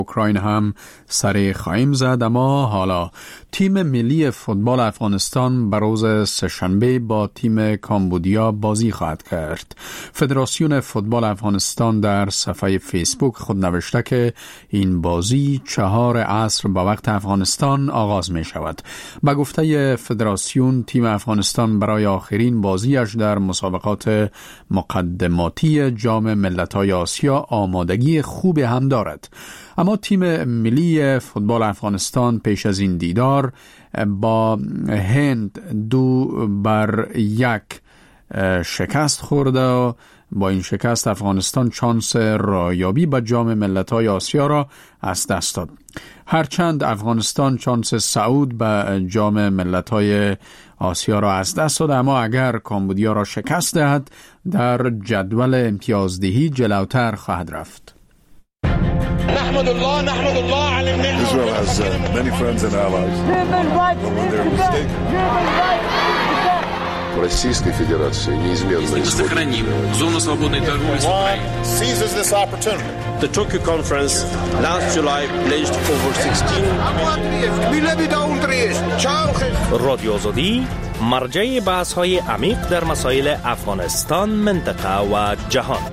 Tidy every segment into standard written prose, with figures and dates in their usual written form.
اوکراین هم سر خواهیم زد. اما حالا تیم ملی فوتبال افغانستان بر روز سه‌شنبه با تیم کامبودیا بازی خواهد کرد. فدراسیون فوتبال افغانستان در صفحه فیسبوک خود نوشته که این بازی 4 عصر با وقت افغانستان آغاز می شود. با گفته فدراسیون تیم افغانستان برای آخرین بازیش در مسابقات مقدماتی جام ملت‌های آسیا آمادگی خوب هم دارد. اما تیم ملی فوتبال افغانستان پیش از این دیدار با هند 2-1 شکست خورده و با این شکست افغانستان چانس رایابی به جام ملت‌های آسیا را از دست داد. هرچند افغانستان چانس صعود به جام ملت‌های آسیا را از دست داد، اما اگر کامبودیا را شکست دهد در جدول امتیازدهی جلوتر خواهد رفت. نحمد الله على النعمة. Israel has many friends and allies. Российской Федерации неизменно сохраним зону свободной торговли с Украиной. Seizes this opportunity. The Tokyo conference last July pledged over 16 رادیو آزادی مرجع بحث‌های عمیق در مسائل افغانستان، منطقه و جهان.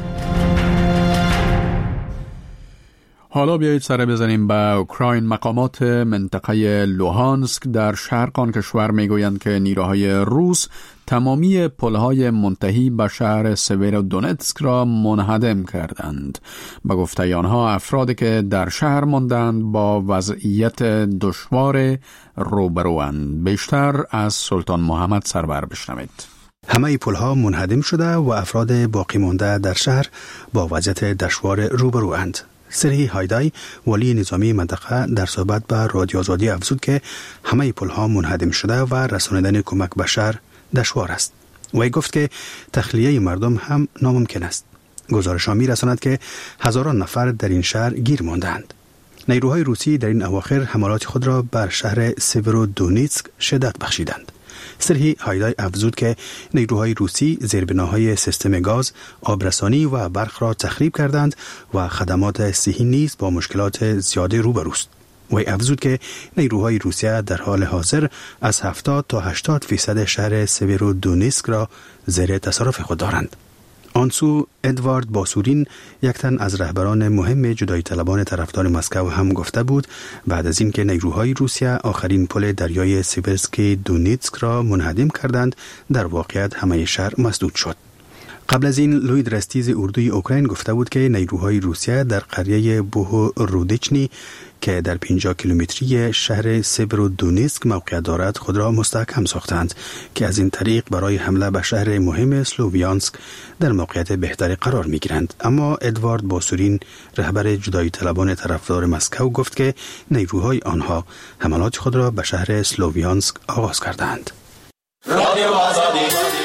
حالا بیایید سر بزنیم به اوکراین. مقامات منطقه لوهانسک در شرق آن کشور میگویند که نیروهای روس تمامی پلهای منتهی به شهر سویرودونتسک را منهدم کردند. به گفته آنها افرادی که در شهر ماندند با وضعیت دشوار روبروند. بیشتر از سلطان محمد سرور بشنوید. همه پلها منهدم شده و افراد باقی مانده در شهر با وضعیت دشوار روبروند. سرهی هایدای ولی نظامی منطقه در صحبت به رادیو آزادی افزود که همه پلها منهدم شده و رساندن کمک به شهر دشوار است. وی گفت که تخلیه مردم هم ناممکن است. گزارش‌ها می‌رساند که هزاران نفر در این شهر گیر ماندند. نیروهای روسی در این اواخر حملات خود را بر شهر سیورودونیتسک شدت بخشیدند. سرهی هایدای افزود که نیروهای روسی زیربناهای سیستم گاز، آبرسانی و برق را تخریب کردند و خدمات صحی نیز با مشکلات زیاده روبروست. وی افزود که نیروهای روسیه در حال حاضر از 70 تا 80% شهر سیورودونیتسک را زیر تصرف خود دارند. آنسو ادوارد باسورین، یک تن از رهبران مهم جدایی طلبان طرفدار مسکو هم گفته بود بعد از اینکه نیروهای روسیه آخرین پل دریای سیورسکی دونیتسک را منهدم کردند، در واقعیت همه شهر مسدود شد. قبل از این لوید درستیز اردوی اوکراین گفته بود که نیروهای روسیه در قریه بوهورودیچنی که در 50 کیلومتری شهر سیورودونیتسک موقعیت دارد خود را مستحکم ساختند که از این طریق برای حمله به شهر مهم سلوویانسک در موقعیت بهتری قرار می گیرند. اما ادوارد باسورین، رهبر جدایی طلبان طرفدار مسکو، گفت که نیروهای آنها حملات خود را به شهر سلوویانسک آغاز کردند. رادیو آزادی.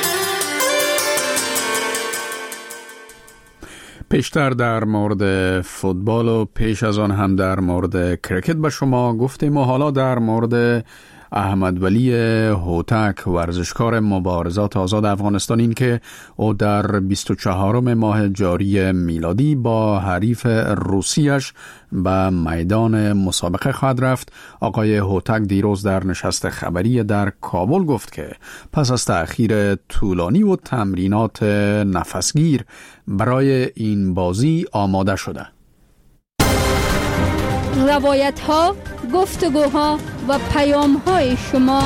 پیشتر در مورد فوتبال و پیش از آن هم در مورد کرکت به شما گفتیم و حالا در مورد احمد ولی هوتک، ورزشکار مبارزات آزاد افغانستان، این که او در 24 ماه جاری میلادی با حریف روسیش به میدان مسابقه خواهد رفت. آقای هوتک دیروز در نشست خبری در کابل گفت که پس از تأخیر طولانی و تمرینات نفسگیر برای این بازی آماده شده. روایت‌ها، گفتگوها و پیام‌های شما.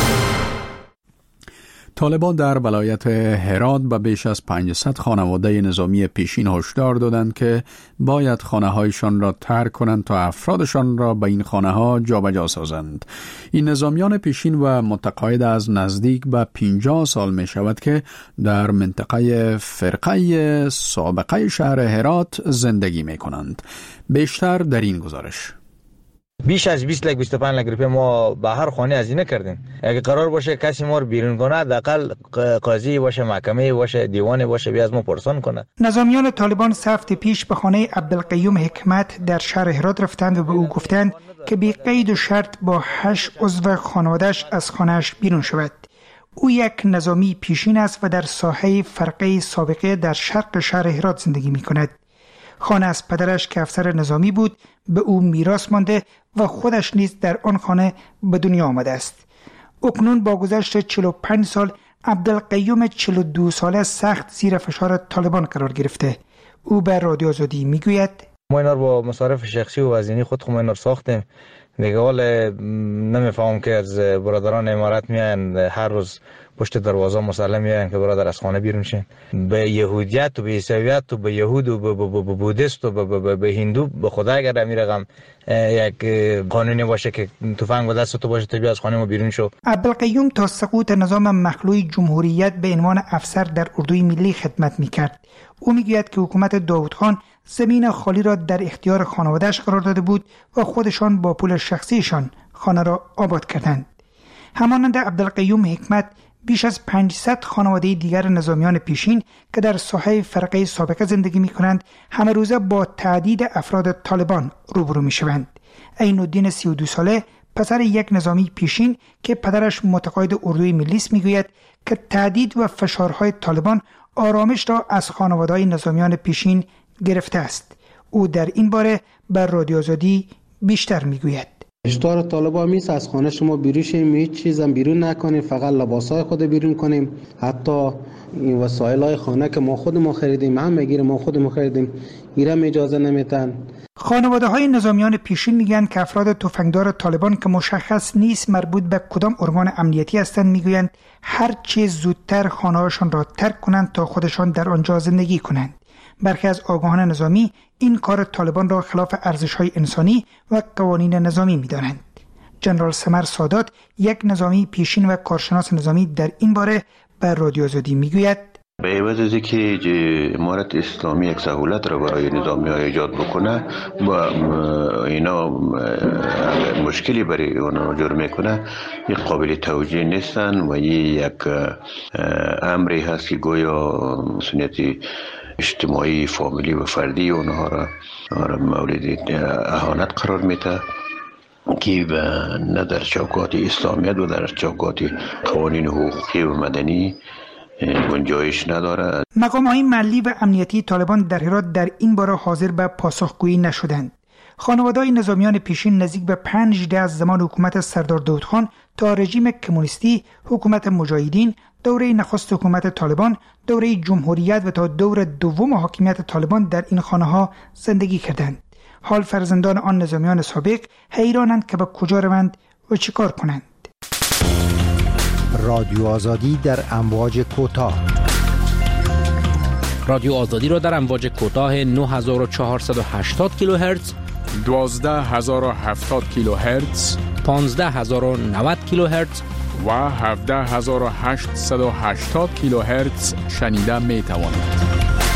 طالبان در ولایت هرات به بیش از 500 خانواده نظامی پیشین هشدار دادند که باید خانه‌هایشان را ترک کنند تا افرادشان را به این خانه‌ها جابجا سازند. این نظامیان پیشین و متقاعد از نزدیک به 50 سال می شود که در منطقه فرقه سابقه شهر هرات زندگی می کنند. بیشتر در این گزارش. بیش از 20 لک 25 لک روپیه ما به هر خانه هزینه کردیم. اگه قرار باشه کسی ما رو بیرون کنه، حداقل قاضی باشه، محکمه باشه، دیوان باشه، بیا از ما پرسان کنه. نظامیان طالبان هفته پیش به خانه عبدالقیوم حکمت در شهر هرات رفتند و به او گفتند که بی قید و شرط با 8 عضو خانواده‌اش از خانه‌اش بیرون شود. او یک نظامی پیشین است و در ساحه فرقه سابقه در شرق شهر هرات زندگی می‌کند. خانه از پدرش که افسر نظامی بود به او میراث مانده و خودش نیز در آن خانه به دنیا آمده است. اکنون با گذشت 45 سال عبدالقیوم 42 ساله سخت زیر فشار طالبان قرار گرفته. او به رادیو آزادی میگوید ما اینا رو با مصارف شخصی و هزینه خود اینا رو ساختیم. دیگه حال نمیفهمم که از برادران امارات میان هر روز پشت دروازه مسلم میان که برادر از خانه بیرون شین. به یهودیت و به عیسویت و به یهود و به بودیست و به هندو به خدا اگر امیر رقم یک قانونی باشه که تفنگ به دست تو باشه تو بیا از خانه ما بیرون شو. عبدالقیوم تا سقوط نظام مخلوع جمهوریت به عنوان افسر در اردوی ملی خدمت میکرد. او میگوید که حکومت داوود خان زمین خالی را در اختیار خانواده‌اش قرار داده بود و خودشان با پول شخصیشان خانه را آباد کردند. همانند عبدالقیوم حکمت بیش از 500 خانواده دیگر نظامیان پیشین که در ساحه فرقه سابقه زندگی می‌کنند همه روزه با تعدید افراد طالبان روبرو می‌شوند. عین الدین 32 ساله پسر یک نظامی پیشین که پدرش متقاعد اردوی ملی است میگوید که تعدید و فشارهای طالبان آرامش را از خانواده‌های نظامیان پیشین گرفته است. او در این باره بر رادیو آزادی بیشتر میگوید. هشدار طالبان میست از خانه شما بیرون شیم، هیچ چیزم بیرون نکنیم، فقط لباسای خود بیرون کنیم. حتی این وسایل‌های خانه که ما خودمون خریدیم هم میگیریم، ما خودمون خریدیم، ایران اجازه نمیتن. خانواده‌های نظامیان پیشین میگن که افراد تفنگدار طالبان که مشخص نیست مربوط به کدام ارگان امنیتی هستند میگویند هر چه زودتر خانه‌هاشان را ترک کنند تا خودشان در آنجا زندگی کنند. برخی از آگاهان نظامی این کار طالبان را خلاف ارزش‌های انسانی و قوانین نظامی می‌دانند. جنرال سمر سادات یک نظامی پیشین و کارشناس نظامی در این باره به رادیو آزادی میگوید به عوض از اینکه امارت اسلامی یک سهولت را برای نظامی‌ها ایجاد بکنه و اینا مشکلی برای اونا جور میکنه، یک قابل توجیه نیستن و یک امری هست که گویا مسئولیت اجتماعی فامیلی و فردی اونها را مورد اهانت قرار میده که نه در چوکات اسلامیت و در چوکات قوانین حقوقی و مدنی گنجایش نداره. مقام‌های محلی و امنیتی طالبان در هرات در این باره حاضر به پاسخگویی نشدند. خانواده‌های نظامیان پیشین نزدیک به 5 دهه از زمان حکومت سردار داود خان تا رژیم کمونیستی، حکومت مجاهدین، دوره نخست حکومت طالبان، دوره جمهوریت و تا دور دوم حاکمیت طالبان در این خانه‌ها زندگی کردند. حال فرزندان آن نظامیان سابق حیرانند که به کجا روند و چیکار کنند. رادیو آزادی در امواج کوتاه. رادیو آزادی را در امواج کوتاه 9480 کیلوهرتز، 12070 کیلوهرتز، 15090 کیلوهرتز و 17880 کیلوهرتز شنیده می توانید.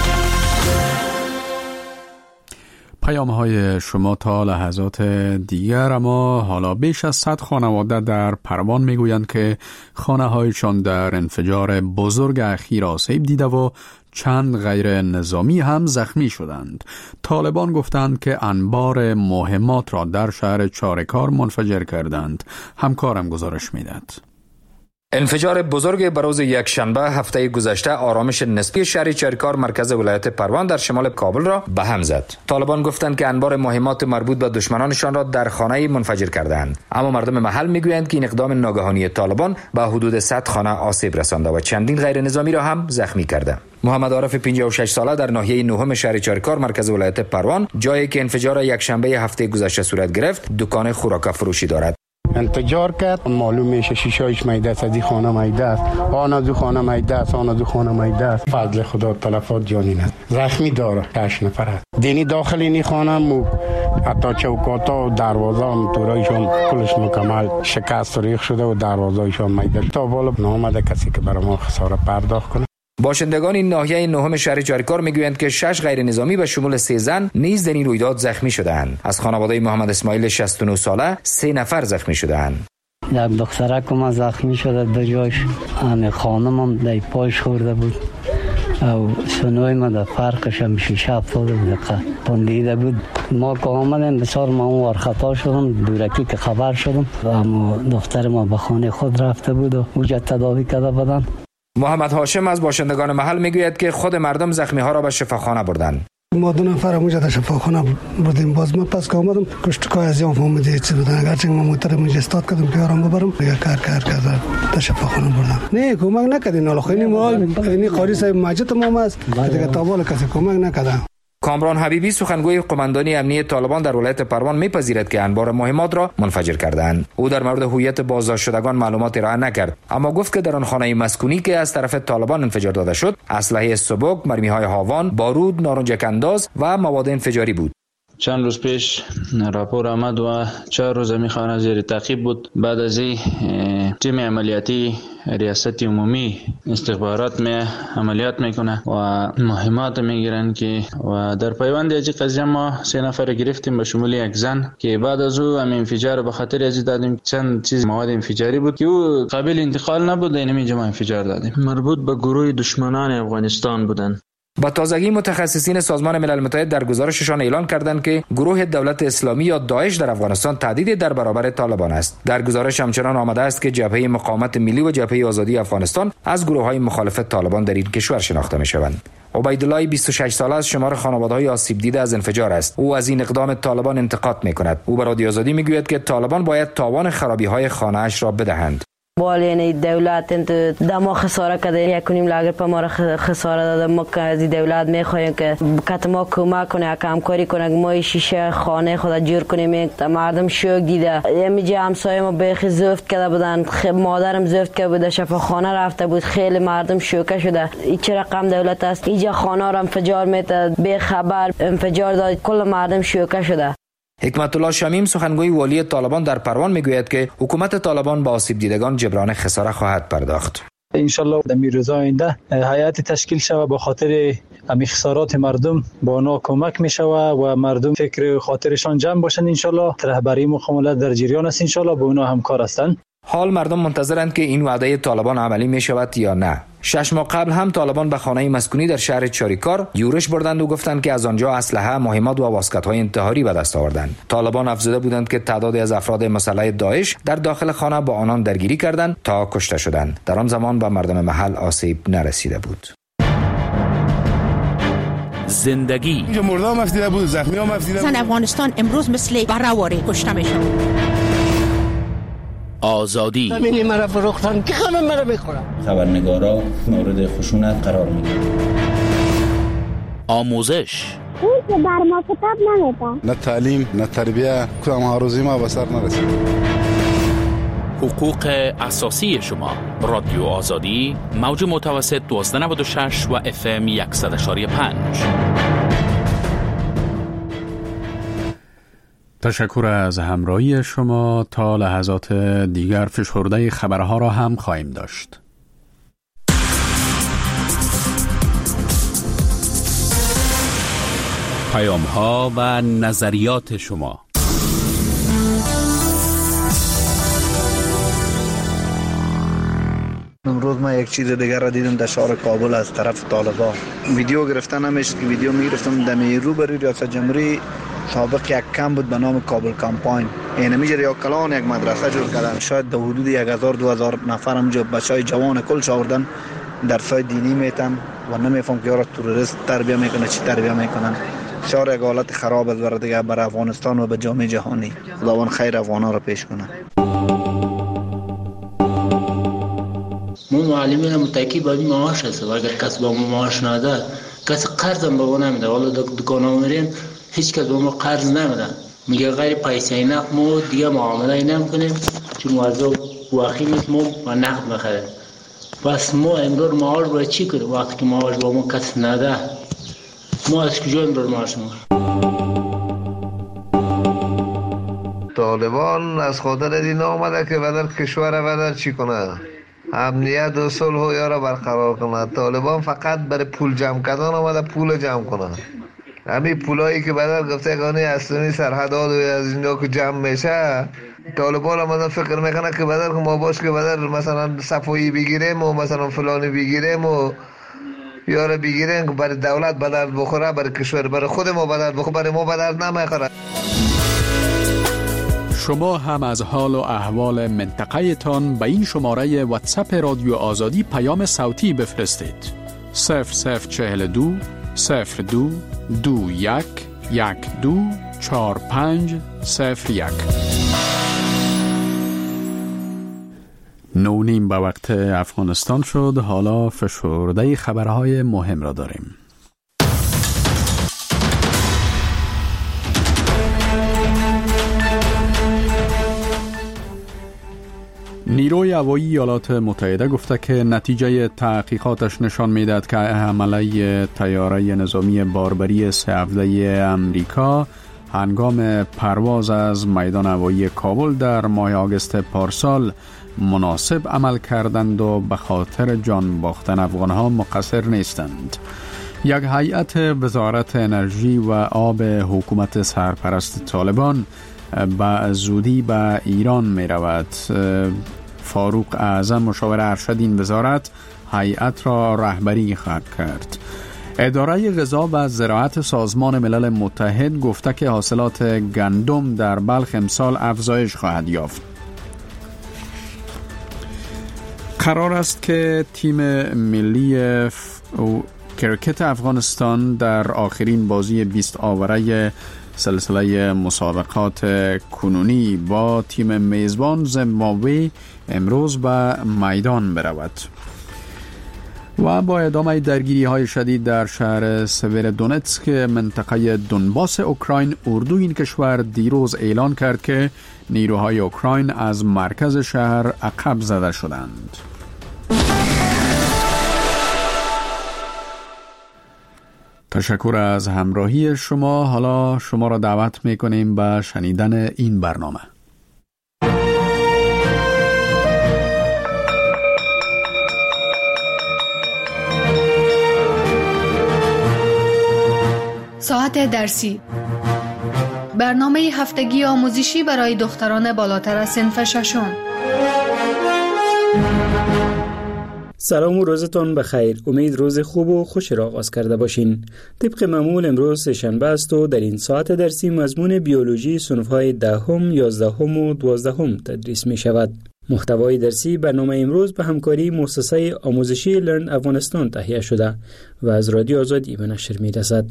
پیام‌های شما تا لحظات دیگر. اما حالا بیش از 100 خانواده در پروان میگویند که خانه‌هایشان در انفجار بزرگ اخیر آسیب دیده و چند غیر نظامی هم زخمی شدند. طالبان گفتند که انبار مهمات را در شهر چارکار منفجر کردند. همکارم گزارش میدهد. انفجار بزرگ بروز یک شنبه هفته گذشته آرامش نسبی شهر چارکار مرکز ولایت پروان در شمال کابل را به هم زد. طالبان گفتند که انبار مهمات مربوط به دشمنانشان را در خانه منفجر کردند، اما مردم محل میگویند که این اقدام ناگهانی طالبان به حدود 100 خانه آسیب رسانده و چندین غیر نظامی را هم زخمی کرده. محمد عارف 56 ساله در ناحیه نهم شهر چارکار مرکز ولایت پروان، جایی که انفجار یک شنبه هفته گذشته صورت گرفت، دکان خوراک فروشی دارد. انفجار کرد، معلوم میشه شیشه‌اش میده است، از این خانه میده است، آن از خانه میده است، آن از خانه میده است. فضل خدا تلفات جانی نه، زخمی داره 8 نفر است. دینی داخل این خانه مو حتی چوکاتا و دروازه هم تورایشون کلش مکمل شکست ریخ شده و دروازه‌ایشون میده. تا بالا نامده کسی که برای ما خسارت پرداخت کنه. باشندگان این ناحیه نهم شهر چارکار میگویند که 6 غیر نظامی به شمول 3 زن نیز در این رویداد زخمی شدند. از خانواده محمد اسماعیل 69 ساله 3 نفر زخمی شدند. یک دخترکم زخمی شده، به جایش خانمم در پایش خورده بود او سنوی ما در فرقش هم شیشه افتاده بود، پندیده بود. ما که آمدیم بسیار ما اون خطا شدم، دورکی که خبر شدم، اما دختر ما به خانه خود رفته بود و اوجا تداوی کرده بودن. محمد هاشم از باشندگان محل میگوید که خود مردم زخمی ها را به شفاخانه بردند. ما 2 نفر اونجا در شفاخانه بودیم. باز ما پس که آمدم کشتکای از یام فهمیده چی بودن. اگرچه ما موتر اونجا استاد کردم که آرام ببرم دیگه کار کرد در شفاخانه بردم. نه کمک نکردین. حالا خیلی ما این قاری صاحب ماجد ما است دیگه تابال کسی کمک نکرد. کامران حبیبی سخنگوی قماندانی امنیتی طالبان در ولایت پروان میپذیرد که انبار مهمات را منفجر کردند. او در مورد هویت بازداشت شدگان معلومات ارائه نکرد، اما گفت که در آن خانه مسکونی که از طرف طالبان انفجار داده شد اسلحه سبک، مرمی‌های هاوان، بارود، نارنجک انداز و مواد انفجاری بود. چند روز پیش راپور آمد و 4 روز می خانه زیر تعقیب بود. بعد از این تیم عملیاتی ریاست عمومی استخبارات عملیات میکنه و مهمات میگیرن که و در پیوند از این قضیه ما 3 نفر گرفتیم به شمول یک زن که بعد از او هم انفجار به خاطر از دادیم چند چیز مواد انفجاری بود که او قابل انتقال نبود، اینجا ما انفجار دادیم. مربوط به گروه دشمنان افغانستان بودن. با تازگی متخصصین سازمان ملل متحد در گزارششان اعلان کردند که گروه دولت اسلامی یا داعش در افغانستان تهدید در برابر طالبان است. در گزارش همچنان آمده است که جبهه مقاومت ملی و جبهه آزادی افغانستان از گروه‌های مخالف طالبان در این کشور شناخته می‌شوند. عبیدالله 26 ساله از شمار خانواده‌های آسیب دیده از انفجار است. او از این اقدام طالبان انتقاد می‌کند. او به رادیو آزادی می‌گوید که طالبان باید تاوان خرابی‌های خانه‌اش را بدهند. بالین دولت دما خساره کرده 1.5 لاگر په ما خساره داده. ما از دولت میخوایم که کت ما کمک کنه، همکاری کنه، ما شیشه خانه خود جور کنیم. مردم شوک دیده. اینجا همسایه ما بیخی زفت کرده بودن، مادرم زفت کرده بود، شفاخانه رفته بود، خیلی مردم شوکه شده. این چه رقم دولت است؟ اینجا خانه را انفجار میده، بی خبر انفجار داد، کل مردم شوکه شده. حکمت الله شمیم سخنگوی والی طالبان در پروان میگوید که حکومت طالبان با آسیب دیدگان جبران خساره خواهد پرداخت. ان شاء الله در روزهای آینده هیئت تشکیل شود با خاطر امی خسارات مردم با اونا کمک میشود و مردم فکر خاطرشان جمع باشند. ان شاء الله رهبری مقامات در جریان است، ان شاء الله با اونا همکار هستند. حال مردم منتظرند که این وعده طالبان عملی می شود یا نه. 6 ماه قبل هم طالبان به خانه مسکونی در شهر چاریکار یورش بردند و گفتند که از آنجا اسلحه، مهمات و واسکت‌های انتحاری به دست آوردند. طالبان افزوده بودند که تعدادی از افراد مسلح داعش در داخل خانه با آنان درگیری کردند تا کشته شدند. در آن زمان به مردم محل آسیب نرسیده بود. زندگی اینجا مردم مفیده بود، زخمی ها مفیده بود. زن افغانستان امروز مثل برهواری کشته میشن. آزادی همینی مرا فروختن که همه مرا میخورن. خبرنگارا مورد خشونت قرار میگیرن. آموزش اون که بر ما کتاب نمیدن. نه تعلیم نه تربیه، کدام آرزوی ما به سر نرسید. حقوق اساسی شما. رادیو آزادی موج متوسط 1296 و FM 100.5. تشکر از همراهی شما. تا لحظات دیگر فشرده خبرها را هم خواهیم داشت. پیام‌ها و نظریات شما. امروز من یک چیز دیگر را دیدم در شهر کابل از طرف طالبان. ویدیو گرفتن نمیشد که ویدیو میگرفتم دمی روبروی ریاست جمهوری سابق یک کم بود به نام کابل کمپاین. اینمی یا کلان یک مدرسه جور کردن. شاید در حدود 1000-2000 نفر همجا بچهای جوان کل آوردن درسای دینی میتن و نمیفهم که یارو تروریست تربیت میکنه چی تربیت میکنن. شهر یک حالت خراب است برای دیگه برای افغانستان و به جامعه جهانی. خداوند خیر افغانا را پیش کنه. ما معلمین متکی باید معاش هست و اگر کس با ما معاش نده کسی قرض هم به ما نمیده. والا دکان ها میریم هیچ کس به ما قرض نمیده، میگه غیر پیسه نقد ما دیگه معامله نمیکنیم چون موضوع واقعی نیست ما و نقد میخریم. پس ما امرار معاش باید چی کنیم وقتی که معاش با ما کس نده؟ ما از کجا امرار معاش میکنیم؟ طالبان از خاطر این آمده که بدل کشور بدل چی کنه؟ امنیت و صلح و یارا برقرار کنه. طالبان فقط برای پول جمع کردن آمده، پول جمع کنه. همین پولایی که بدل گفته گانی اصلی سرحدات و از اینجا که جمع میشه، طالبان آمدن فکر میکنه که بدل که ما باش که بدل مثلا صفایی بگیریم و مثلا فلانی بگیریم و یارا بگیریم که برای دولت بدل بخوره، برای کشور برای خود ما بدل بخوره، برای ما بدل نمیخوره. شما هم از حال و احوال منطقه تان به این شماره واتساپ رادیو آزادی پیام صوتی بفرستید. 0042 02-21-12-45-01. 9:30 به وقت افغانستان شد. حالا فشرده خبرهای مهم را داریم. نیروی هوایی ایالات متحده گفته که نتیجه تحقیقاتش نشان می‌دهد که حمله طیاره نظامی باربری 3 امریکا هنگام پرواز از میدان هوایی کابل در ماه آگوست پارسال مناسب عمل کردند و به خاطر جان باختن افغانها مقصر نیستند. یک هیئت وزارت انرژی و آب حکومت سرپرست طالبان به زودی به ایران می رود. فاروق اعظم مشاور ارشد این وزارت هیئت را رهبری خواهد کرد. اداره غذا و زراعت سازمان ملل متحد گفته که حاصلات گندم در بلخ امسال افزایش خواهد یافت. قرار است که تیم ملی کرکت افغانستان در آخرین بازی 20 آوره سلسله مسابقات کنونی با تیم میزبان زیمبابوه امروز به میدان برود. و با ادامه درگیری های شدید در شهر سویرودونتسک منطقه دونباس اوکراین، اردوی این کشور دیروز اعلان کرد که نیروهای اوکراین از مرکز شهر عقب زده شدند. تشکر از همراهی شما. حالا شما را دعوت می‌کنیم به شنیدن این برنامه. ساعت درسی، برنامه هفتگی آموزشی برای دختران بالاتر از صنف ششم. سلام و روزتان بخیر. امید روز خوب و خوش را آغاز کرده باشین. طبق معمول امروز سه‌شنبه است و در این ساعت درسی مضمون بیولوژی صنف‌های 10ام، 11ام و 12ام تدریس می شود. محتوای درسی برنامه امروز به همکاری مؤسسه آموزشی لرن افغانستان تهیه شده و از رادیو آزادی به نشر می رسد.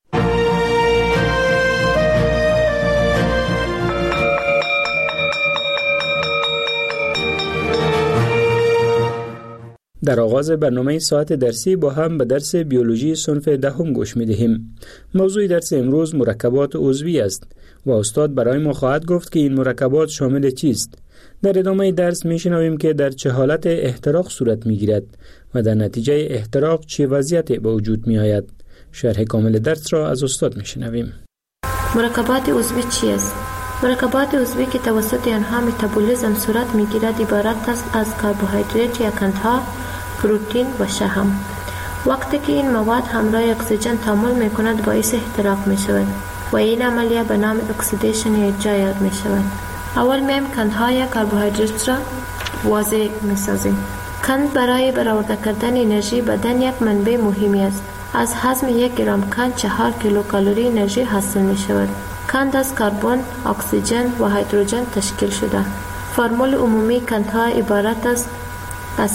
در آغاز برنامه ساعت درسی با هم به درس بیولوژی صنف 10م گوش می دهیم. موضوع درس امروز مرکبات عضوی است و استاد برای ما خواهد گفت که این مرکبات شامل چیست. در ادامه درس می شنویم که در چه حالت احتراق صورت می گیرد و در نتیجه احتراق چه وضعیتی به وجود می آید. شرح کامل درس را از استاد می شنویم. مرکبات عضوی چیست؟ مرکبات عضوی که توسط آنها متابولیسم صورت می گیرد عبارت است از کربوهیدرات یا قندها، پروتئین و شحم. وقتی که این مواد همراه اکسیژن تعامل می کند باعث احتراق می شود و این عملیه به نام اکسیدیشن یا اجرا یاد می شود. اول میم قندها یا کربوهیدرات را واضح می سازیم. قند برای برآورده کردن انرژی بدن یک منبع مهمی است. از هضم 1 گرم قند 4 کیلوکالری انرژی حاصل می شود. قند از کربن، اکسیژن و هیدروژن تشکیل شده. فرمول عمومی قندها عبارت است از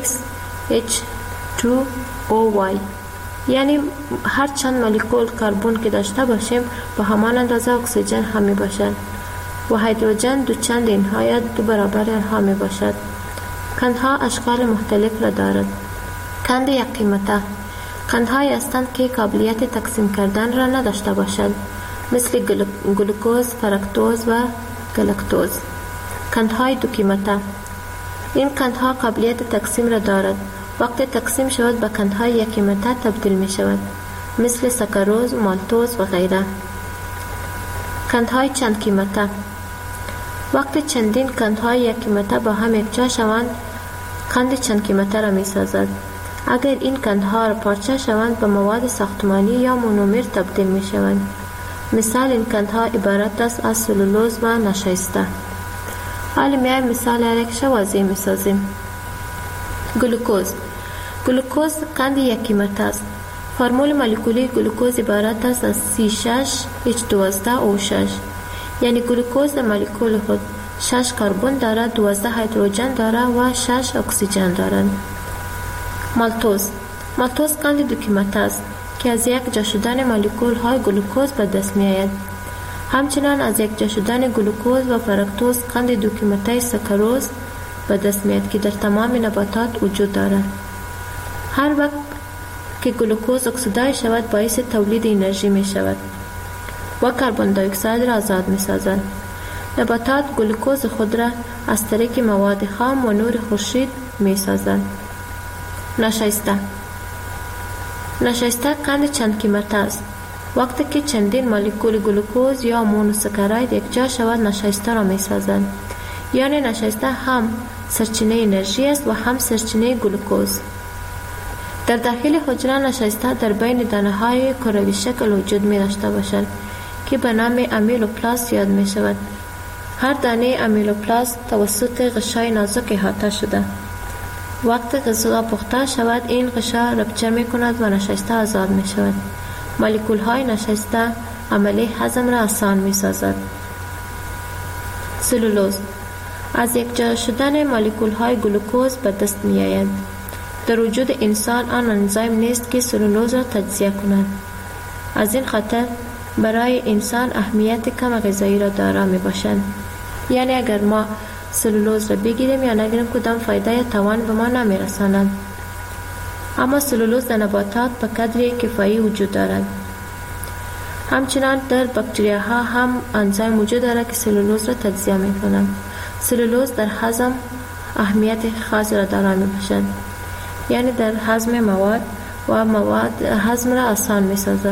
CXH2OY، یعنی هر چند مولکول کربن که داشته باشیم به همان اندازه اکسیژن هم می باشد و هیدروژن دو چند اینها یا 2 برابر آنها می باشد. قندها اشکال مختلف را دارد. قند یک قیمته قندهایی هستند که قابلیت تقسیم کردن را نداشته باشد، مثل گلوکوز، فرکتوز و گلاکتوز. قندهای دو قیمته این قندها قابلیت تقسیم را دارد. وقتی تقسیم شود به قندهای یک قیمته تبدیل می شود، مثل ساکاروز، مالتوز و غیره. قندهای چند قیمته وقتی چندین قندهای یک قیمته با هم یکجا شوند قند چند قیمته را می سازد. اگر این قندها را پارچه شوند به مواد ساختمانی یا مونومر تبدیل می شوند. مثال این قندها عبارت است از سلولوز و نشایسته. حالا میایم مثال یک واضح می سازیم. گلوکوز قند یک قیمت است. فرمول مولکولی گلوکوز عبارت است از C6H12O6، یعنی گلوکوز در مولکول خود 6 کربن دارد، 12 هیدروژن دارد و 6 اکسیژن دارد. مالتوز قند دو قیمت است. که از یک جا شدن مولکول های گلوکوز به دست می آید. همچنان از یک جا شدن گلوکوز و فرکتوز قند 2 قیمته ساکاروز به دست می آید که در تمام نباتات وجود دارد. هر وقت که گلوکوز اکسیدای شود باعث تولید انرژی می شود و کربن دی اکساید را آزاد می سازد. نباتات گلوکوز خود را از طریق مواد خام و نور خورشید می سازند. نشایسته قند چند قیمته است. وقتی که چندین مولکول گلوکوز یا مونوساکاراید یک جا شود نشایسته را می سازند. یعنی نشایسته هم سرچینه انرژی است و هم سرچینه گلوکوز. در داخل حجره نشایسته در بین دانه های کروی شکل وجود می داشته باشند که به نام امیلوپلاست یاد می شود. هر دانه امیلوپلاست توسط غشای نازک احاطه شده. وقتی غذا پخته شود این غشا رپچر می کند و نشایسته آزاد می شود. مولکول های نشایسته عملی هضم را آسان می سازد. سلولوز از یک جا شدن مولکول های گلوکوز به دست می آید. در وجود انسان آن انزیم نیست که سلولوز را تجزیه کند. از این خاطر برای انسان اهمیت کم غذایی را دارا می باشند. یعنی اگر ما سلولوز را بگیریم یا نگیریم کدام فایده یا توان به ما نمی رساند. اما سلولوز در نباتات به قدری کفایی وجود دارد. همچنان در باکتریاها هم انزیم وجود دارد که سلولوز را تجزیه می کنند. سلولوز در هضم اهمیت خاص را دارا می باشد. یعنی در هضم مواد و مواد هضم را آسان می سازد.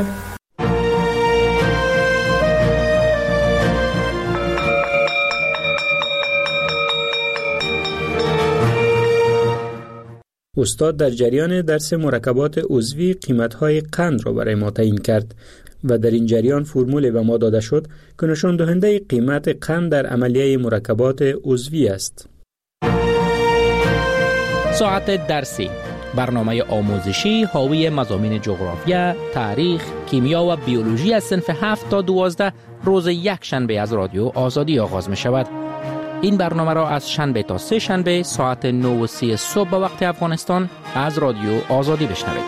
استاد در جریان درس مرکبات عضوی قیمت‌های قند را برای ما تعیین کرد و در این جریان فرمولی به ما داده شد که نشان دهنده قیمت قند در عملیه مرکبات عضوی است. ساعت درسی، برنامه آموزشی حاوی مضامین جغرافیا، تاریخ، کیمیا و بیولوژی از صنف 7 تا 12 روز یک شنبه از رادیو آزادی آغاز می شود. این برنامه را از شنبه تا سه شنبه ساعت 9:30 صبح به وقت افغانستان از رادیو آزادی بشنوید.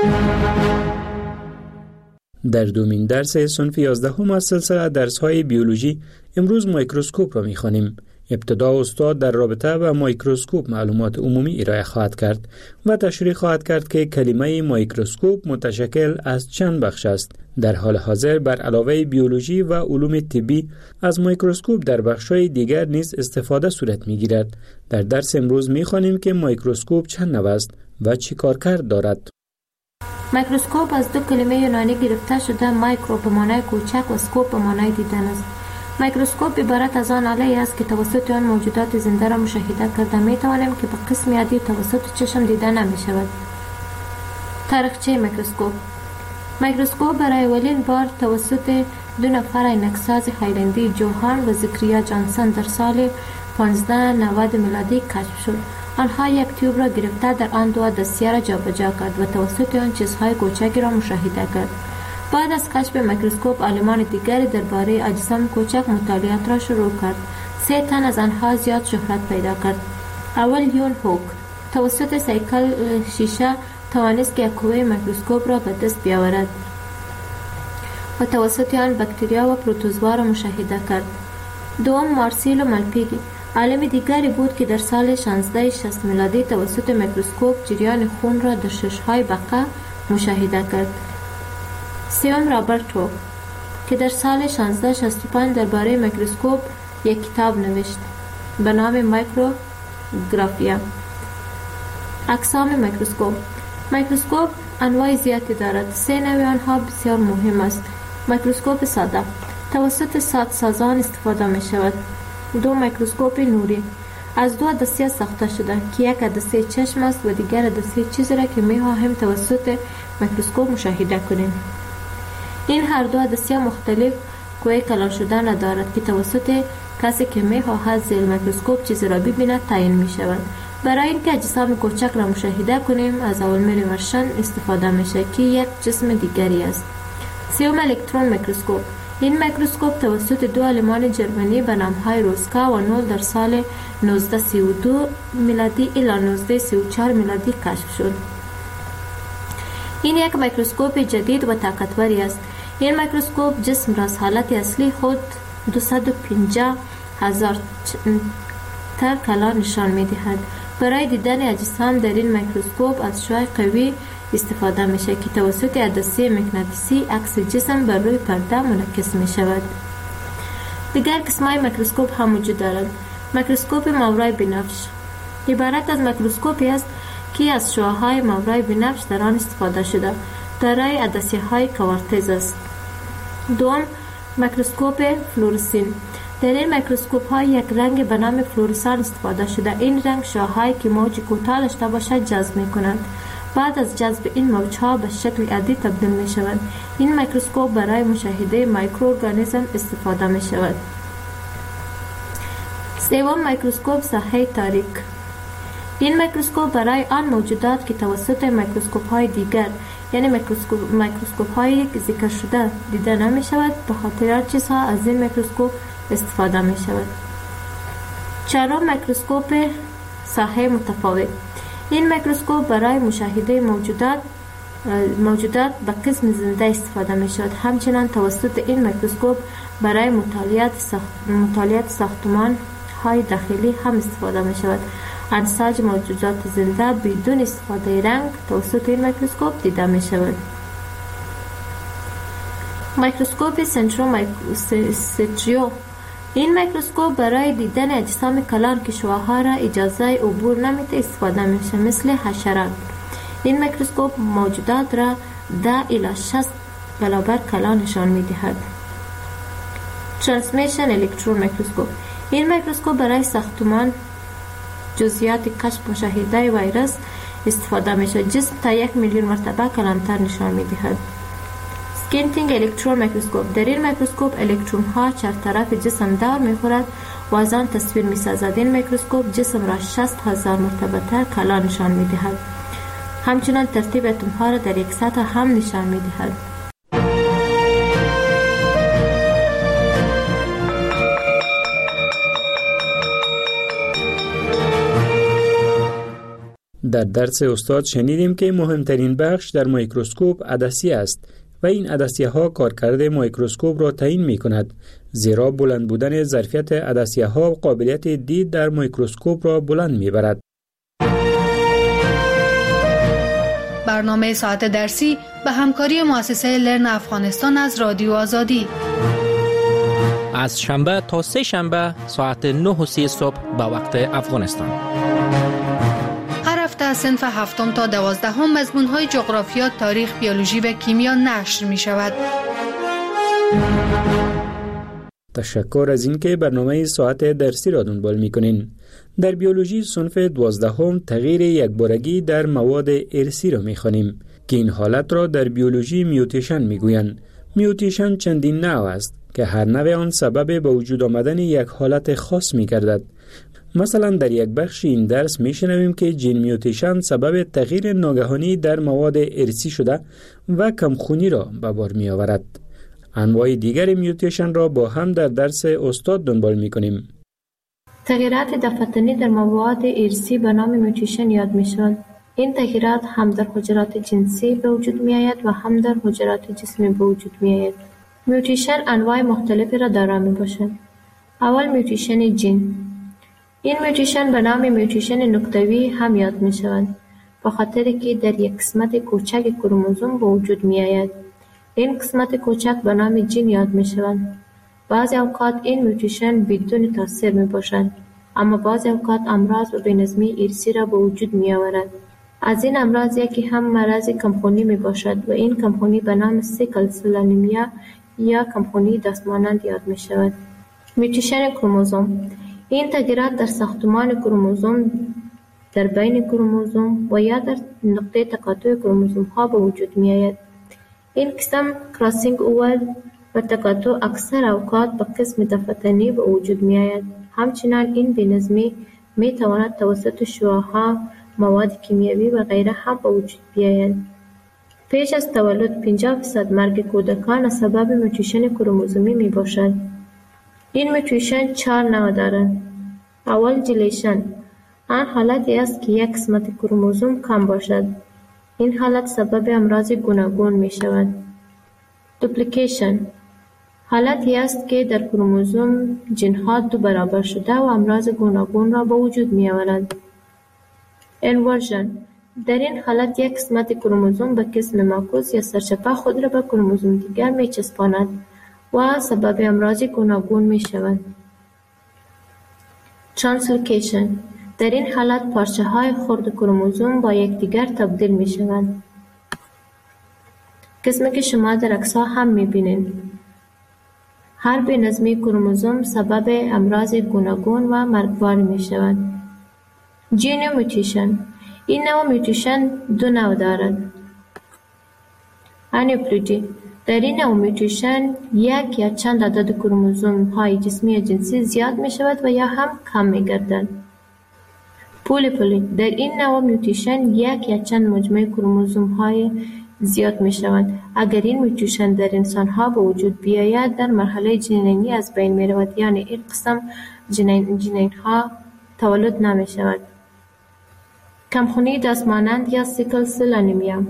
در دومین درس صنف 11 از سلسله درس‌های بیولوژی امروز میکروسکوپ را می‌خوانیم. ابتدا استاد در رابطه با میکروسکوپ معلومات عمومی ارائه خواهد کرد و تشریح خواهد کرد که کلمه میکروسکوپ متشکل از چند بخش است. در حال حاضر بر علاوه بیولوژی و علوم طبی از میکروسکوپ در بخش‌های دیگر نیز استفاده صورت می‌گیرد. در درس امروز می‌خوانیم که میکروسکوپ چند نوع است و چی کارکرد دارد. میکروسکوپ از دو کلمه یونانی گرفته شده، مایکرو به معنای کوچک و سکوپ به معنای دیدن است. میکروسکوپ عبارت از آن آله‌ای است که توسط آن موجودات زنده را مشاهده کرده می‌توانیم که به قسم عادی توسط چشم دیده نمی‌شود. تاریخچه میکروسکوپ برای اولین بار توسط دو نفر عینک‌ساز هایلندی جوهان و زکریا جانسن در سال 1590 میلادی کشف شد. آنها یک تیوب را گرفته در آن دو دستیه را جابجا کرد و توسط آن چیزهای کوچکی را مشاهده کرد. بعد از کشف میکروسکوپ عالمان دیگری درباره اجسام کوچک مطالعات را شروع کرد. 3 تن از آنها زیاد شهرت پیدا کرد. اول یون هوک توسط سیکل شیشه توانست که یک قوه میکروسکوپ را به دست بیاورد و توسط آن باکتریا و پروتوزوا را مشاهده کرد. دوم مارسیلو مالپیگی عالم دیگری بود که در سال 1660 میلادی توسط میکروسکوپ جریان خون را در شش‌های بقا مشاهده کرد. سوم رابرت هوک که در سال 1665 درباره میکروسکوپ یک کتاب نوشت به نام مایکروگرافیا. اقسام میکروسکوپ انواع زیادی دارد. 3 نوع آنها بسیار مهم است. میکروسکوپ ساده توسط سازان استفاده می شود. 2 میکروسکوپ نوری از 2 دسته ساخته شده که یک دسته چشم است و دیگر دسته چیزی را که می خواهیم توسط میکروسکوپ مشاهده کنیم. این هر 2 دسته مختلف قوه کلان شده ندارد که توسط کسی که می خواهد زیر میکروسکوپ چیزی را ببیند تعیین می شود. برای اینکه اجسام کوچک را مشاهده کنیم از اولمر ورشن استفاده میشه که یک جسم دیگری است. 3 الکترون میکروسکوپ این میکروسکوپ توسط 2 عالمان جرمنی به نام‌های روسکا و نول در سال 1932 میلادی الی 1934 میلادی کشف شد. این یک میکروسکوپ جدید و طاقتوری است. این میکروسکوپ جسم را از حالت اصلی خود 250,000 تر کلان نشان می دهد. برای دیدن اجسام در این میکروسکوپ از شعاع قوی استفاده می شود که توسط عدسه مغناطیسی عکس جسم بر روی پرده منعکس می شود. دیگر قسم‌های میکروسکوپ هم وجود دارند. میکروسکوپ ماورای بنفش عبارت از میکروسکوپی است که از شعاع‌های ماورای بنفش در آن استفاده شده دارای عدسه‌های کوارتز است. دوم، میکروسکوپ فلورسین. در این میکروسکوپ ها یک رنگ به نام فلورسان استفاده شده. این رنگ شعاع‌هایی که موج کوتاه داشته باشد جذب می کنند. بعد از جذب این موج‌ها به شکل عادی تبدیل می شوند. این میکروسکوپ برای مشاهده میکروارگانیسم استفاده می شود. سوم، میکروسکوپ ساحه تاریک. این میکروسکوپ برای آن موجودات که توسط میکروسکوپ های دیگر یعنی میکروسکوپ های ذکر شده دیده نمی شود به خاطر هر چیزها از این میکروسکوپ استفاده می شود. چهارم، میکروسکوپ ساحه متفاوت. این میکروسکوپ برای مشاهده موجودات به قسم زنده استفاده می شود. همچنان توسط این میکروسکوپ برای مطالعات ساختمان های داخلی هم استفاده می شود. انساج موجودات زنده بدون استفاده رنگ توسط این میکروسکوپ دیده می شود. میکروسکوپ سنتریو. این میکروسکوپ برای دیدن اجسام کلان که شعاع‌ها را اجازه عبور نمیده استفاده میشه مثل حشرات. این میکروسکوپ موجودات را 10 الی 60 برابر کلان نشان میدهد. ترانسمیشن الکترون میکروسکوپ. این میکروسکوپ برای ساختمان جزئیات کشف مشاهده ویروس استفاده میشه. جسم تا 1 میلیون مرتبه کلانتر نشان میدهد. سکینتینگ الکترون میکروسکوپ. در این میکروسکوپ الکترون ها چهارطرف جسم دور میخورد و از آن تصویر میسازد. این میکروسکوپ جسم را 60,000 مرتبه تر کلان نشان میدهد. همچنان ترتیب اتم ها را در یک سطح هم نشان میدهد. در درس استاد شنیدیم که مهمترین بخش در میکروسکوپ عدسیه است و این عدسیه ها کارکرد میکروسکوپ را تعیین می کند، زیرا بلند بودن ظرفیت عدسیه ها قابلیت دید در میکروسکوپ را بلند می برد. برنامه ساعت درسی به همکاری مؤسسه لرن افغانستان از رادیو آزادی از شنبه تا سه شنبه ساعت 9:30 صبح به وقت افغانستان. هر هفته صنف 7 تا 12 مضمون‌های جغرافیا، تاریخ، بیولوژی و کیمیا نشر می‌شود. تشکر از اینکه برنامه ساعت درسی را دنبال می‌کنین. در بیولوژی صنف 12 تغییر یکبارگی در مواد ارثی را می‌خوانیم که این حالت را در بیولوژی میوتیشن می‌گویند. میوتیشن چندین نوع است که هر نوع آن سبب به وجود آمدن یک حالت خاص می‌گردد. مثلا در یک بخش این درس میشنویم که جین میوتیشن سبب تغییر ناگهانی در مواد ارثی شده و کمخونی را به بار می آورد. انواع دیگر میوتیشن را با هم در درس استاد دنبال می کنیم. تغییرات دفتنی در مواد ارثی به نام میوتیشن یاد می شود. این تغییرات هم در حجرات جنسی به وجود می آید و هم در حجرات جسمی به وجود می آید. میوتیشن انواع مختلفی را دارا می باشد. اول میوتیشن جین. این میوتیشن به نام میوتیشن نکتوی هم یاد می شوند به خاطر که در یک قسمت کوچک کروموزوم به وجود می آید. این قسمت کوچک به نام جین یاد می شوند. بعضی اوقات این میوتیشن بدون تاثیر می باشند، اما بعضی اوقات امراض و بی‌نظمی ارثی را به وجود می آورد. از این امراض یکی هم مرض کمخونی می باشد و این کمخونی به نام سیکل سل انیمیا یا کمخونی دستمانند یاد می شود. میوتیشن کروموزوم. این تغییرات در ساختمان کروموزوم، در بین کروموزوم و یا در نقطه تقاطع کروموزوم ها به وجود می آید. این قسم کراسینگ اوور و تقاطع اکثر اوقات به قسم دفتنی به وجود می آید. همچنان این بی‌نظمی می تواند توسط شعاع‌ها، مواد کیمیایی و غیره هم به وجود بیاید. پیش از تولد 50% مرگ کودکان از سبب میوتیشن کروموزومی می باشد. این میوتیشن 4 نوع دارند. اول جلیشن. آن حالتی است که یک قسمت کروموزوم کم باشد. این حالت سبب امراض گوناگون می شود. دوپلیکیشن حالتی است که در کروموزوم ژن‌ها 2 برابر شده و امراض گوناگون را به وجود می آورند. انورژن در این حالت یک قسمت کروموزوم به قسم معکوس یا سرچپه خود را به کروموزوم دیگر می چسباند و سبب امراض گوناگون می شود. ترانسلوکیشن در این حالت پارچه های خرد کروموزوم با یکدیگر تبدیل می شوند. قسمی که شما در عکس‌ها هم می بینید. هر بی‌نظمی کروموزوم سبب امراض گوناگون و مرگبار می شود. ژن میوتیشن این نوع میوتیشن 2 نوع دارد. انیپلویدی در این نوع میوتیشن یک یا چند عدد کروموزوم های جسمی یا جنسی زیاد می شود و یا هم کم می گردند. پولیپولی در این نوع میوتیشن یک یا چند مجموعه کروموزوم های زیاد می شوند. اگر این میوتیشن در انسان ها به وجود بیاید در مرحله جنینی از بین می رود، یعنی این قسم جنین ها تولد نمی شود. کمخونی دستمانند یا سیکل سل انیمیا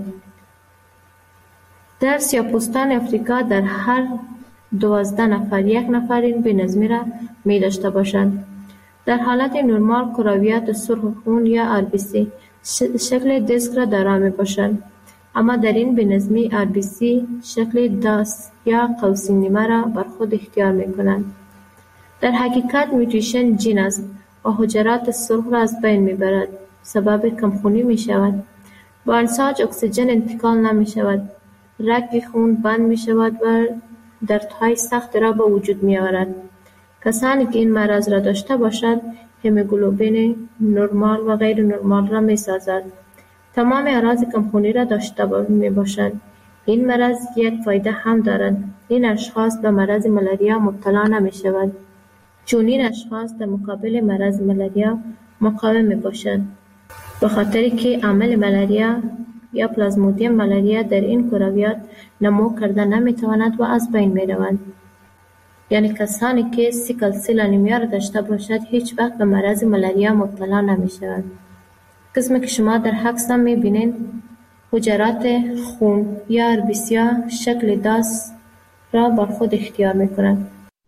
در سیاه‌پوستان افریقا در هر 12 نفر 1 نفر این بی‌نظمی را می داشته باشند. در حالت نرمال کرویات سرخ خون یا RBC شکل دیسک را دارا می باشند، اما در این بی‌نظمی RBC شکل داس یا قوسی نیمه را بر خود اختیار می کنند. در حقیقت میوتیشن ژن است و حجرات سرخ را از بین می برد، سبب کمخونی می شود. با انساج اکسیژن انتقال نمی شود، رگ خون بند می شود و دردهای سخت را به وجود می آورد. کسانی که این مرض را داشته باشند هموگلوبین نرمال و غیر نرمال را می سازد. تمام اعراض کمخونی را داشته می باشند. این مرض یک فایده هم دارد. این اشخاص به مرض ملاریا مبتلا نمی شوند، چون این اشخاص در مقابل مرض ملاریا مقاوم می باشند، به خاطری که عامل ملاریا یا پلازمودیم ملاریا در این کرویات نمو کرده نمی تواند و از بین می روند. یعنی کسانی که سیکل سل انیمیا را داشته باشد هیچ وقت به مرض ملاریا مبتلا نمی شوند. قسمی که شما در عکس می بینید حجرات خون یا RBC شکل داس را بر خود اختیار می کنند.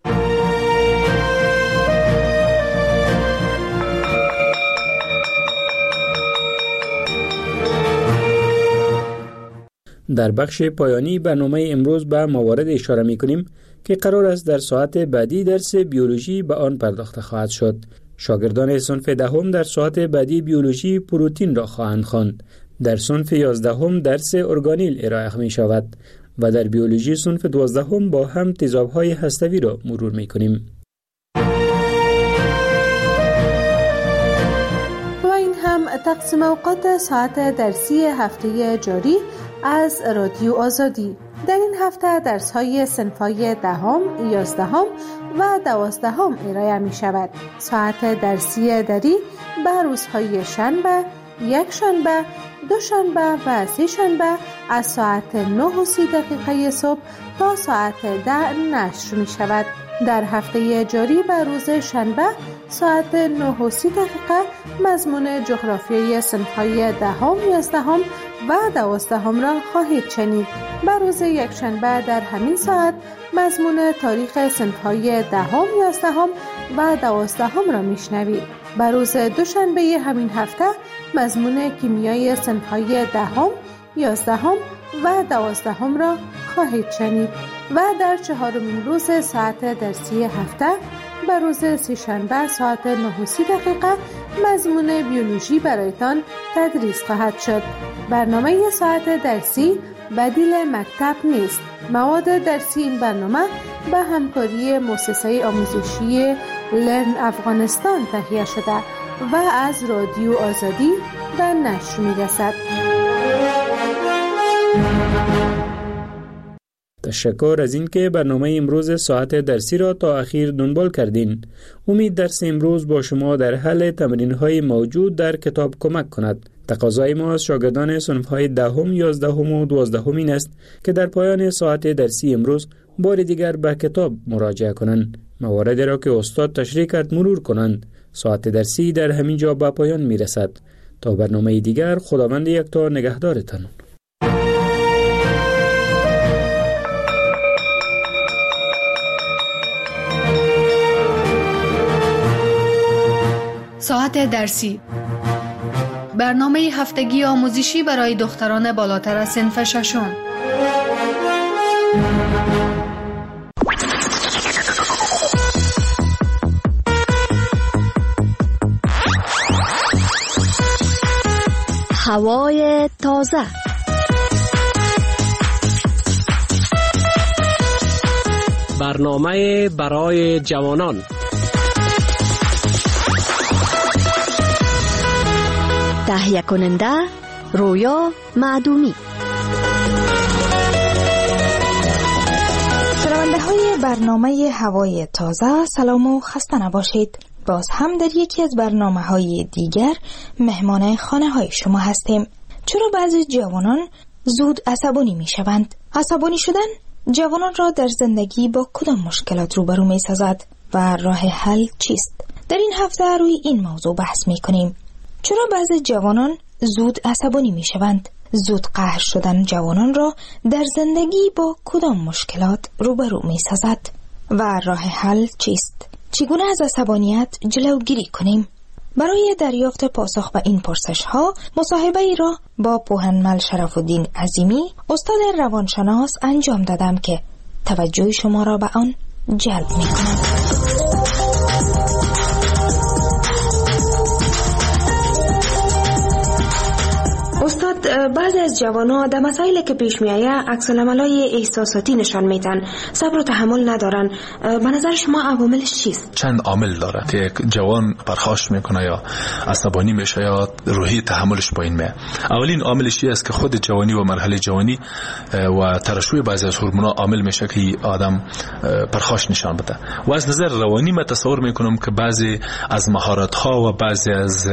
در بخش پایانی برنامه امروز به موارد اشاره می کنیم که قرار است در ساعت بعدی درس بیولوژی به آن پرداخته خواهد شد. شاگردان صنف دهم در ساعت بعدی بیولوژی پروتین را خواهند خواند. در صنف 11 درس ارگانیل ارائه می شود و در بیولوژی صنف 12 با هم تیزاب‌های هسته‌ای را مرور می کنیم. و این هم تقسیم اوقات ساعت درسی هفته جاری از رادیو آزادی. در این هفته درس‌های صنف‌های 10، 11 و 12 ارائه می شود. ساعت درسی دری به روزهای شنبه، یک شنبه، دو شنبه و سه شنبه از ساعت 9:30 صبح تا ساعت 10 نشر می شود. در هفته جاری به روز شنبه ساعت 9:30 مضمون جغرافیای صنف‌های 10، 11 و 12 را خواهید شنید. به روز یک شنبه در همین ساعت مضمون تاریخ صنف‌های 10، 11 و 12 را میشنوید. به روز دوشنبه همین هفته مضمون کیمیای صنف‌های 10، 11 و 12 را خواهید شنید و در چهارمین روز ساعت درسی هفته به روز سه‌شنبه ساعت 9:30 مضمون بیولوژی برایتان تدریس خواهد شد. برنامه ساعت درسی بدیل مکتب نیست. مواد درسی این برنامه به همکاری مؤسسه آموزشی لرن افغانستان تهیه شده و از رادیو آزادی به نشر می‌رسد. تشکر از اینکه برنامه امروز ساعت درسی را تا اخیر دنبال کردین. امید درس امروز با شما در حل تمرین‌های موجود در کتاب کمک کند. تقاضای ما از شاگردان صنف‌های 10، 11 و 12 این است که در پایان ساعت درسی امروز بار دیگر به کتاب مراجعه کنند. مواردی را که استاد تشریح کرد مرور کنند. ساعت درسی در همین جا به پایان می‌رسد. تا برنامه دیگر، خداوند یکتا نگهدارتان. ساعت درسی، برنامه هفتگی آموزشی برای دختران بالاتر از صنف ششم. هوای تازه، برنامه برای جوانان، تهیه کننده رویا معدومی. شنونده های برنامه هوای تازه، سلام و خسته نباشید. باز هم در یکی از برنامه های دیگر مهمان خانه های شما هستیم. چرا بعضی جوانان زود عصبانی می شوند؟ عصبانی شدن جوانان را در زندگی با کدام مشکلات روبرو می سازد و راه حل چیست؟ در این هفته روی این موضوع بحث می کنیم. چرا بعضی جوانان زود عصبانی می شوند؟ زود قهر شدن جوانان را در زندگی با کدام مشکلات روبرو می سازد و راه حل چیست؟ چگونه از عصبانیت جلوگیری کنیم؟ برای دریافت پاسخ به این پرسش ها مصاحبه ای را با پوهنمل شرف‌الدین عظیمی، استاد روانشناس انجام دادم که توجه شما را به آن جلب می کنم. استاد، بعضی از جوان‌ها در مسائلی که پیش می‌آید عکس‌العمل‌های احساساتی نشان میدن، صبر و تحمل ندارن. به نظر شما عواملش چیست؟ چند عامل داره که یک جوان پرخاش میکنه یا عصبانی میشه یا روحی تحملش پایین میاد. اولین عاملش این است که خود جوانی و مرحله جوانی و ترشح بعضی از هورمون‌ها عامل میشه که آدم پرخاش نشان بده. و از نظر روانی من تصور میکنم که بعضی از مهارت‌ها و بعضی از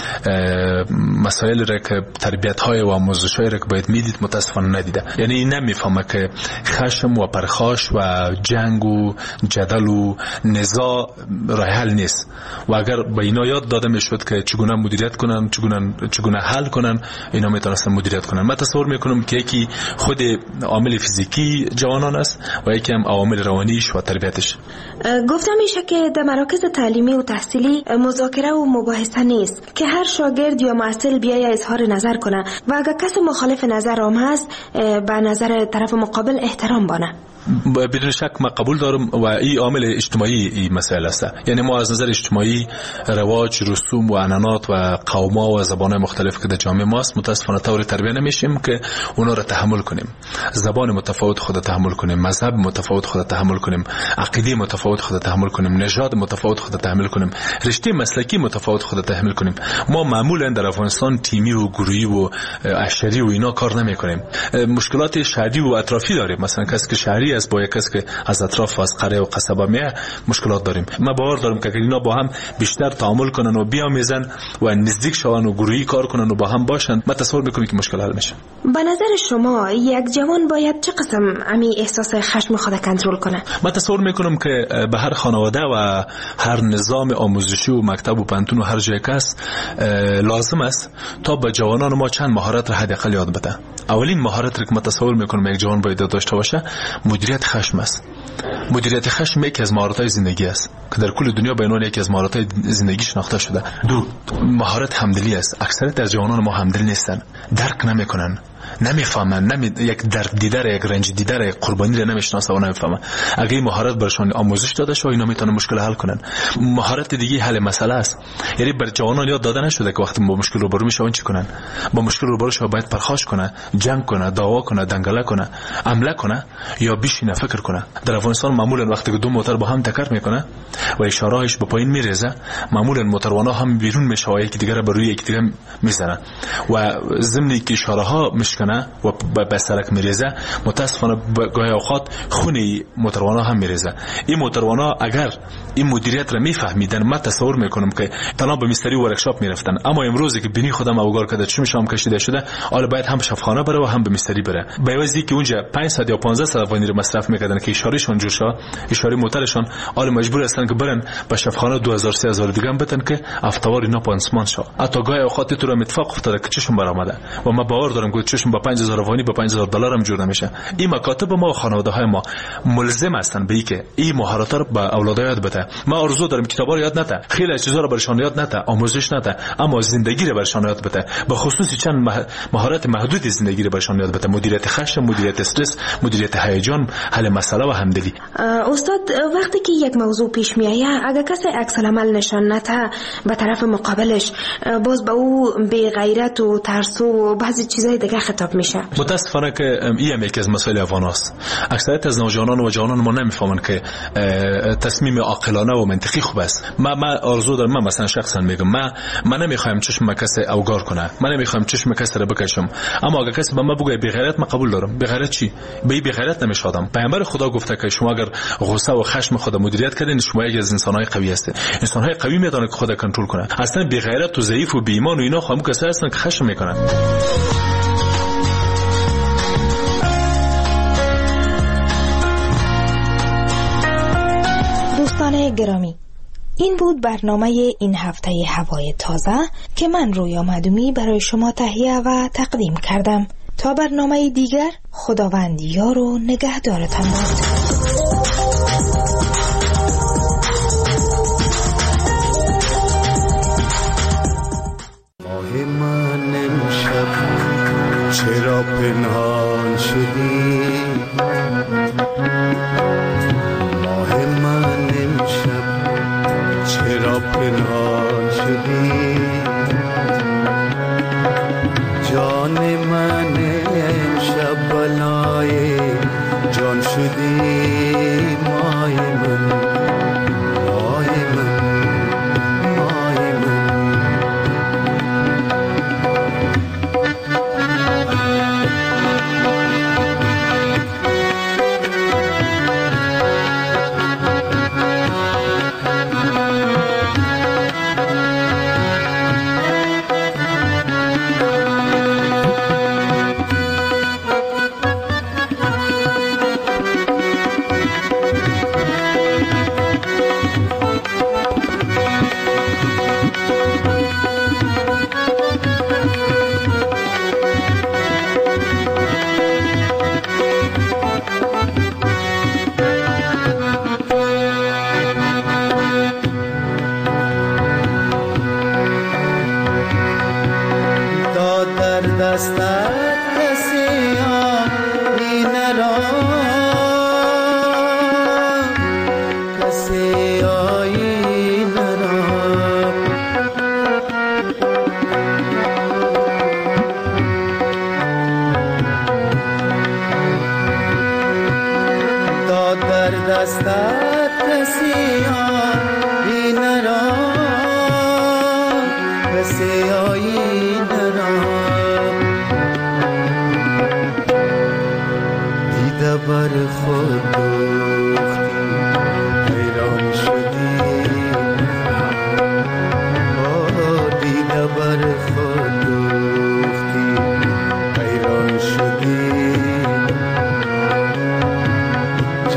مسائل را که تربیت‌های و آموزش‌هایی را که باید میدید متاسفانه ندیده. یعنی نمیفهمه که خشم و پرخاش و جنگ و جدل و نزاع راه حل نیست و اگر به اینا یاد داده میشد که چگونه مدیریت کنن، چگونه حل کنن، اینا میتونستن مدیریت کنن. من تصور میکنم که یکی خود عامل فیزیکی جوانان است و یکی هم عوامل روانیش و تربیتش. گفتم میشه که در مراکز تعلیمی و تحصیلی مذاکره و مباحثه نیست که هر شاگرد یا محصل بیای اظهار نظر کنه و اگر کسی مخالف نظر هم هست به نظر طرف مقابل احترام بانه. بدون شک من قبول دارم و این عامل اجتماعی این مسئله است. یعنی ما از نظر اجتماعی رواج، رسوم و عنعنات و قوم‌ها و زبان‌های مختلف که در جامعه ماست متأسفانه طور تربیت نمیشیم که اونا را تحمل کنیم. زبان متفاوت خود تحمل کنیم، مذهب متفاوت خود تحمل کنیم، عقیده متفاوت خود تحمل کنیم، نژاد متفاوت خود تحمل کنیم، رشته مسلکی متفاوت خود تحمل کنیم. ما معمولا در افغانستان تیمی و گروهی و عشری و اینا کار نمی‌کنیم. مشکلات شهری و اطرافی داریم. مثلا کسی که شهری است با یک کسی که از اطراف از قریه و قصبه میه مشکلات داریم. من باور دارم که اینا با هم بیشتر تعامل کنن و بیامیزن و نزدیک شون و گروهی کار کنن و با هم باشن، من تصور میکنم که مشکل حل میشه. به نظر شما یک جوان باید چه قسم امی احساس خشم خود کنترل کنه؟ من تصور میکنم که به هر خانواده و هر نظام آموزشی و مکتب و پانتون و هر جای کس لازم است تا به جوانان ما چند مهارت را حداقل یاد بده. اولین مهارت که من تصور میکنم یک جوان باید داشته باشه مدیریت خشم است. مدیریت خشم یکی از مهارت‌های زندگی است که در کل دنیا به عنوان یکی از مهارت‌های زندگی شناخته شده. دو، مهارت همدلی است. اکثریت از جوانان ما همدل نیستن، درک نمی‌کنن، نمیفهمن، یک درد دیدار، یک رنج دیدار، یک قربانی را نمیشناسن و نمیفهمن. اگه این مهارت برشان آموزش داده شه اینا میتونن مشکل حل کنن. مهارت دیگه حل مسئله است. یعنی بر جوانان یاد داده نشده که وقتی با مشکل روبرو میشن چی کنن. با مشکل روبرو شو باید پرخاش کنه، جنگ کنه، دعوا کنه، دنگله کنه، حمله کنه یا بشینه فکر کنه. در افغانستان معمولا وقتی که دو موتور با هم تکر میکنه و اشاره‌اش به پایین میریزه، معمولا موتوروانا هم بیرون میشه و یکی دیگه بر روی یکی دیگه میزنه و ضمن که اشاره‌ها میشکنه و به سرک میریزه، متاسفانه گاهی اوقات خون موتوروانا هم میریزه. این موتوروانا اگر این مدیریت را میفهمیدن، من تصور میکنم که تنها به مستری و ورکشاپ میرفتن. اما امروزی که بینی خودم اوگار کرده چون شام کشیده شده، حالا باید هم شفاخانه بره و هم به مستری بره. به عوضی که اونجا 500 یا 15 سال وانی رو مصرف میکردن که اشارهش موترشان جور شد، اشاره موترشان حال مجبور هستن که برن به شفاخانه 2000-3000 دیگه هم بتن که افتوار اینا پانسمان شد. حتی گاهی اوقات تو رو اتفاق افتاده که چشم برآمده و ما باور دارم که چشم با 5000 افغانی با 5000 دلار هم جور نمیشه. این مکاتب ما و خانواده های ما ملزم هستن به اینکه این مهارت رو به اولاد یاد بده. ما آرزو دارم کتابا رو یاد نده، خیلی از چیزا رو برشان یاد نده، آموزش نده، اما زندگی رو برشان یاد بده. به خصوص چند مهارت محدود زندگی رو برشان یاد بده: مدیریت خشم، مدیریت استرس، مدیریت هیجان، حل مسئله و همدلی. استاد، وقتی که یک موضوع پیش میایه اگر کسی عکس العمل نشان نده به طرف مقابلش، باز به او بی غیرت و ترس و بعضی چیزای دیگه خطاب میشه. متاسفانه که این یکی از مسائل افغان است. اکثریت از نوجوانان و جوانان ما نمیفهمن که تصمیم عاقلانه و منطقی خوب است. من آرزو دارم، من مثلا شخصا میگم من نمیخوام چشم کسی اوگار کنه، من نمیخوام چشم کسی رو بکشم، اما اگر کسی به من بگه بی غیرت، من قبول دارم. بی غیرت چی؟ بی غیرت نمیشادم. پیامبر خدا گفته که شما اگر غصه و خشم خود مدیریت کردین، شما یکی از انسان‌های قوی هستید. انسان‌های قوی میتونن که خود کنترل کنه. اصلا بی غیرت و ضعیف و بی ایمان و اینا خامو کسایی هستن که خشم میکنن. دوستان گرامی، این بود برنامه این هفته هوای تازه که من رویا معدومی برای شما تهیه و تقدیم کردم. تا برنامه دیگر، خداوند یار و نگهدارتان باد. من امشب چرا پنهان شدی؟ ماه من امشب چرا پنهان شدی؟ جان من امشب بلای جان شدی. مای من، مای من، مای من.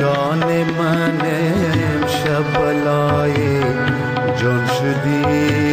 جان من امشب بلای جان شدی.